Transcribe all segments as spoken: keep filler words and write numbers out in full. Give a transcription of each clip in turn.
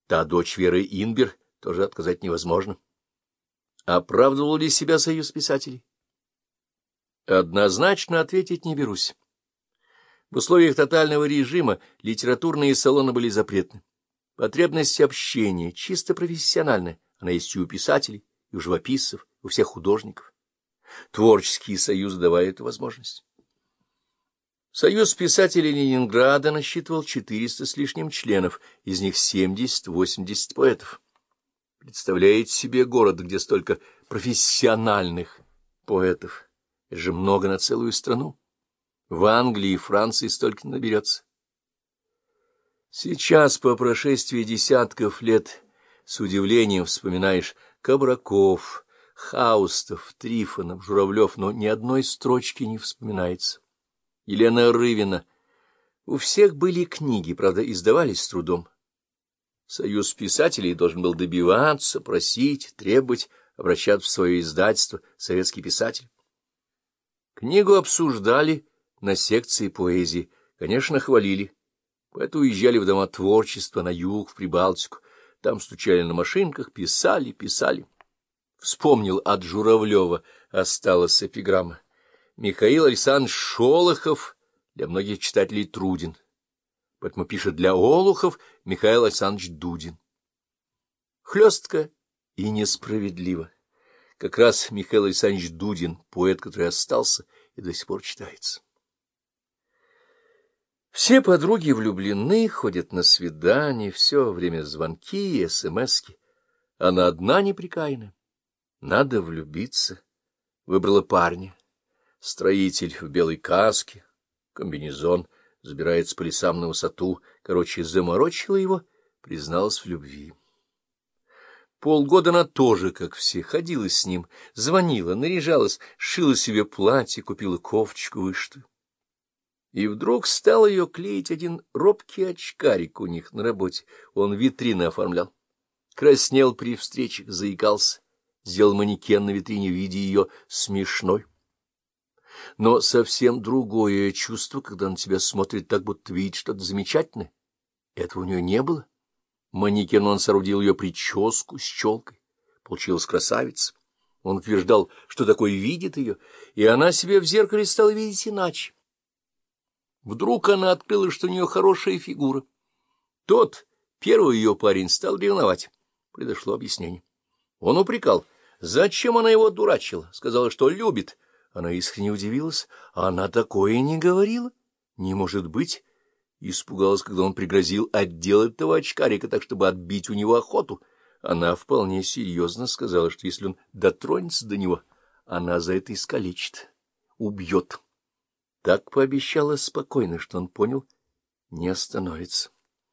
Та дочь Веры Инбер тоже отказать невозможно. Оправдывал ли себя союз писателей? Однозначно ответить не берусь. В условиях тотального режима литературные салоны были запретны. Потребность общения чисто профессиональная, она есть и у писателей, и у живописцев, и у всех художников. Творческие союзы давали эту возможность. Союз писателей Ленинграда насчитывал четыреста с лишним членов, из них семьдесят-восемьдесят поэтов. Представляете себе город, где столько профессиональных поэтов? Это же много на целую страну. В Англии и Франции столько наберется. Сейчас, по прошествии десятков лет, с удивлением вспоминаешь Кабраков, Хаустов, Трифонов, Журавлев, но ни одной строчки не вспоминается. Елена Рывина. У всех были книги, правда, издавались с трудом. Союз писателей должен был добиваться, просить, требовать, обращаться в свое издательство «Советский писатель». Книгу обсуждали на секции поэзии, конечно, хвалили. Поэты уезжали в дома творчества, на юг, в Прибалтику. Там стучали на машинках, писали, писали. Вспомнил от Журавлева, осталась эпиграмма. Михаил Александрович Шолохов для многих читателей труден. Поэтому пишет для олухов Михаил Александрович Дудин. Хлестко и несправедливо. Как раз Михаил Александрович Дудин, поэт, который остался и до сих пор читается. Все подруги влюблены, ходят на свидания, все время звонки и смски. Она одна неприкаянная. Надо влюбиться. Выбрала парня. Строитель в белой каске, комбинезон, забирается по лесам на высоту. Короче, заморочила его, призналась в любви. Полгода она тоже, как все, ходила с ним, звонила, наряжалась, шила себе платье, купила кофточку вышитую. И вдруг стал ее клеить один робкий очкарик у них на работе. Он витрины оформлял. Краснел при встречах, заикался, сделал манекен на витрине в виде ее смешной. Но совсем другое чувство, когда на тебя смотрит так, будто видит что-то замечательное. Этого у нее не было. Манекен он соорудил ее прическу с челкой. Получилась красавица. Он утверждал, что такой видит ее, и она себе в зеркале стала видеть иначе. Вдруг она открыла, что у нее хорошая фигура. Тот, первый ее парень, стал ревновать. Произошло объяснение. Он упрекал. Зачем она его дурачила? Сказала, что любит. Она искренне удивилась. А она такое не говорила. Не может быть. Испугалась, когда он пригрозил отделать этого очкарика так, чтобы отбить у него охоту. Она вполне серьезно сказала, что если он дотронется до него, она за это искалечит, убьет. Так пообещала спокойно, что он понял, не остановится.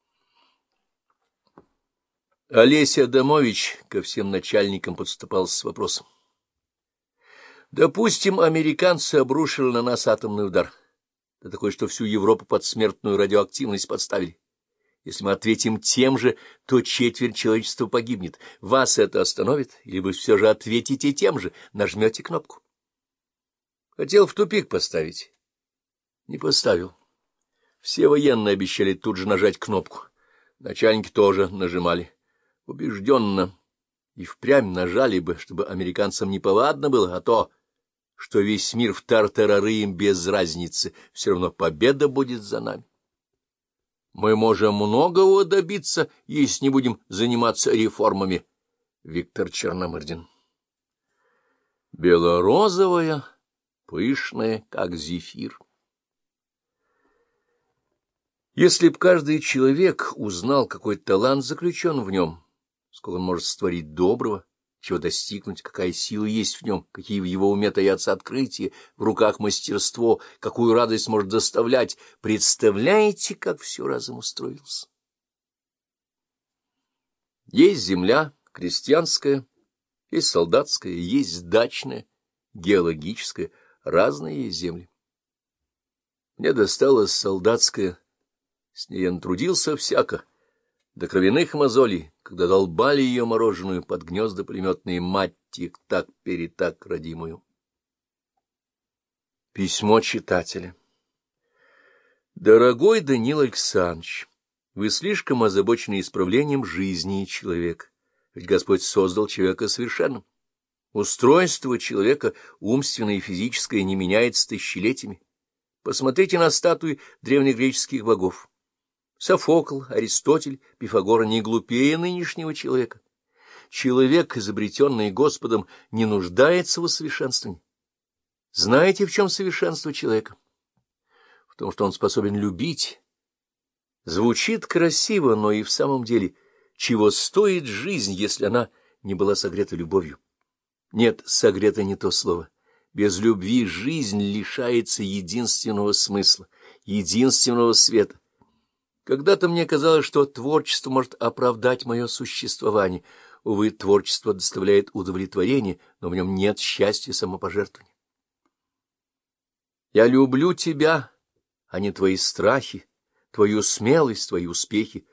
Олеся Адамович ко всем начальникам подступался с вопросом. Допустим, американцы обрушили на нас атомный удар. Да такой, что всю Европу под смертную радиоактивность подставили. Если мы ответим тем же, то четверть человечества погибнет. Вас это остановит? Или вы все же ответите тем же, нажмете кнопку? Хотел в тупик поставить. Не поставил. Все военные обещали тут же нажать кнопку. Начальники тоже нажимали. Убежденно. И впрямь нажали бы, чтобы американцам неповадно было, а то, что весь мир в тартарары им без разницы, все равно победа будет за нами. Мы можем многого добиться, если не будем заниматься реформами. Виктор Черномырдин. Белорозовая, пышная, как зефир. Если б каждый человек узнал, какой талант заключен в нем, сколько он может створить доброго, чего достигнуть, какая сила есть в нем, какие в его уме таятся открытия, в руках мастерство, какую радость может доставлять, представляете, как все разом устроилось? Есть земля крестьянская, есть солдатская, есть дачная, геологическая, разные есть земли. Мне досталась солдатская. С ней я натрудился всяко, до кровяных мозолей, когда долбали ее мороженую под гнезда пулеметные мать тик-так перетак родимую. Письмо читателя. Дорогой Данил Александрович, Вы слишком озабочены исправлением жизни человека, ведь Господь создал человека совершенным. Устройство человека, умственное и физическое, не меняется тысячелетиями. Посмотрите на статуи древнегреческих богов. Софокл, Аристотель, Пифагор не глупее нынешнего человека. Человек, изобретенный Господом, не нуждается в усовершенствовании. Знаете, в чем совершенство человека? В том, что он способен любить. Звучит красиво, но и в самом деле, чего стоит жизнь, если она не была согрета любовью? Нет, согрета не то слово. Без любви жизнь лишается единственного смысла, единственного света. Когда-то мне казалось, что творчество может оправдать мое существование. Увы, творчество доставляет удовлетворение, но в нем нет счастья самопожертвования. Я люблю тебя, а не твои страхи, твою смелость, твои успехи.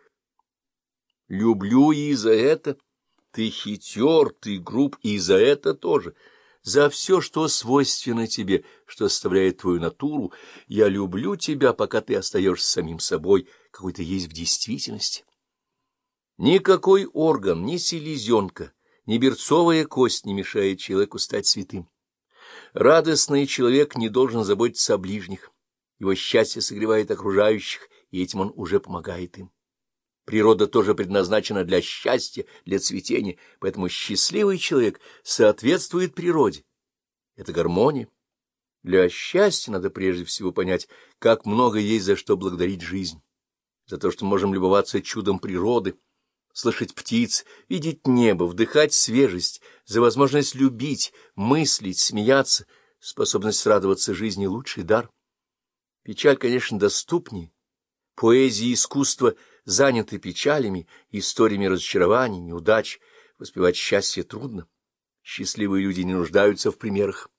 Люблю и за это. Ты хитер, ты груб, и за это тоже. За все, что свойственно тебе, что составляет твою натуру. Я люблю тебя, пока ты остаешься самим собой, какой ты есть в действительности. Никакой орган, ни селезенка, ни берцовая кость не мешает человеку стать святым. Радостный человек не должен заботиться о ближних. Его счастье согревает окружающих, и этим он уже помогает им. Природа тоже предназначена для счастья, для цветения, поэтому счастливый человек соответствует природе. Это гармония. Для счастья надо прежде всего понять, как много есть за что благодарить жизнь. За то, что мы можем любоваться чудом природы, слышать птиц, видеть небо, вдыхать свежесть, за возможность любить, мыслить, смеяться, способность радоваться жизни — лучший дар. Печаль, конечно, доступнее. Поэзия и искусство заняты печалями, историями разочарований, неудач. Воспевать счастье трудно. Счастливые люди не нуждаются в примерах.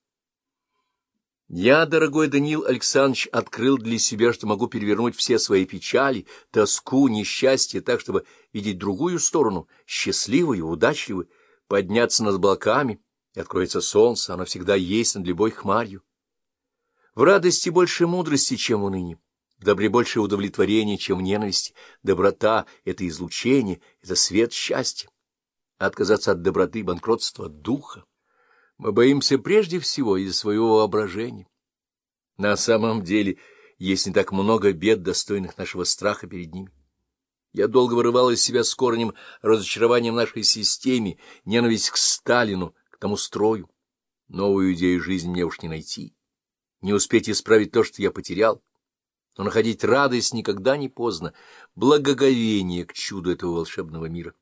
Я, дорогой Даниил Александрович, открыл для себя, что могу перевернуть все свои печали, тоску, несчастье так, чтобы видеть другую сторону, счастливую, удачливую, подняться над облаками, и откроется солнце, оно всегда есть над любой хмарью. В радости больше мудрости, чем в унынии, в добре больше удовлетворения, чем в ненависти. Доброта — это излучение, это свет счастья. Отказаться от доброты — банкротство духа. Мы боимся прежде всего из-за своего воображения. На самом деле есть не так много бед, достойных нашего страха перед ними. Я долго вырывал из себя с корнем разочарование в нашей системе, ненависть к Сталину, к тому строю. Новую идею жизни мне уж не найти, не успеть исправить то, что я потерял. Но находить радость никогда не поздно, благоговение к чуду этого волшебного мира.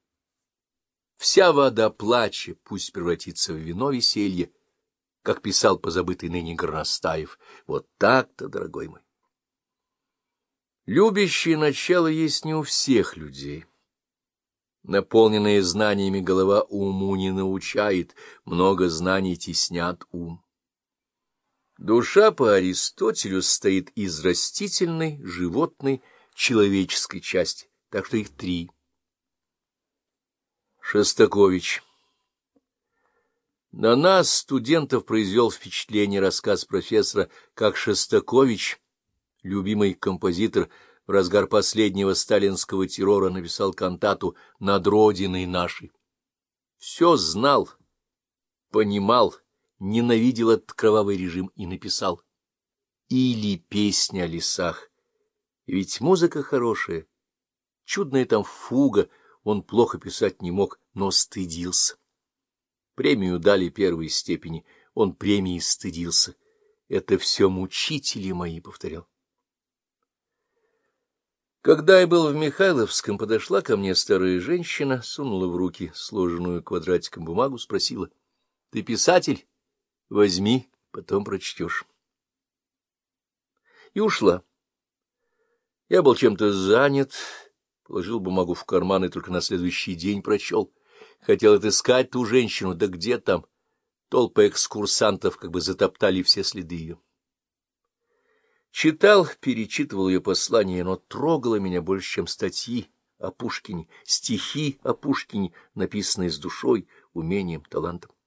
Вся вода плача пусть превратится в вино веселья, как писал позабытый ныне Горностаев. Вот так-то, дорогой мой. Любящее начало есть не у всех людей. Наполненная знаниями голова уму не научает, много знаний теснят ум. Душа по Аристотелю состоит из растительной, животной, человеческой части, так что их три. Шостакович. На нас, студентов, произвел впечатление рассказ профессора, как Шостакович, любимый композитор, в разгар последнего сталинского террора написал кантату «Над Родиной нашей». Все знал, понимал, ненавидел этот кровавый режим и написал. Или песня о лесах. Ведь музыка хорошая, чудная там фуга, он плохо писать не мог, но стыдился. Премию дали первой степени, он премии стыдился. Это все мучители мои, повторял. Когда я был в Михайловском, подошла ко мне старая женщина, сунула в руки сложенную квадратиком бумагу, спросила: — Ты писатель? Возьми, потом прочтешь. И ушла. Я был чем-то занят, положил бумагу в карман и только на следующий день прочел. Хотел отыскать ту женщину, да где там? Толпы экскурсантов как бы затоптали все следы ее. Читал, перечитывал ее послание, но трогало меня больше, чем статьи о Пушкине, стихи о Пушкине, написанные с душой, умением, талантом.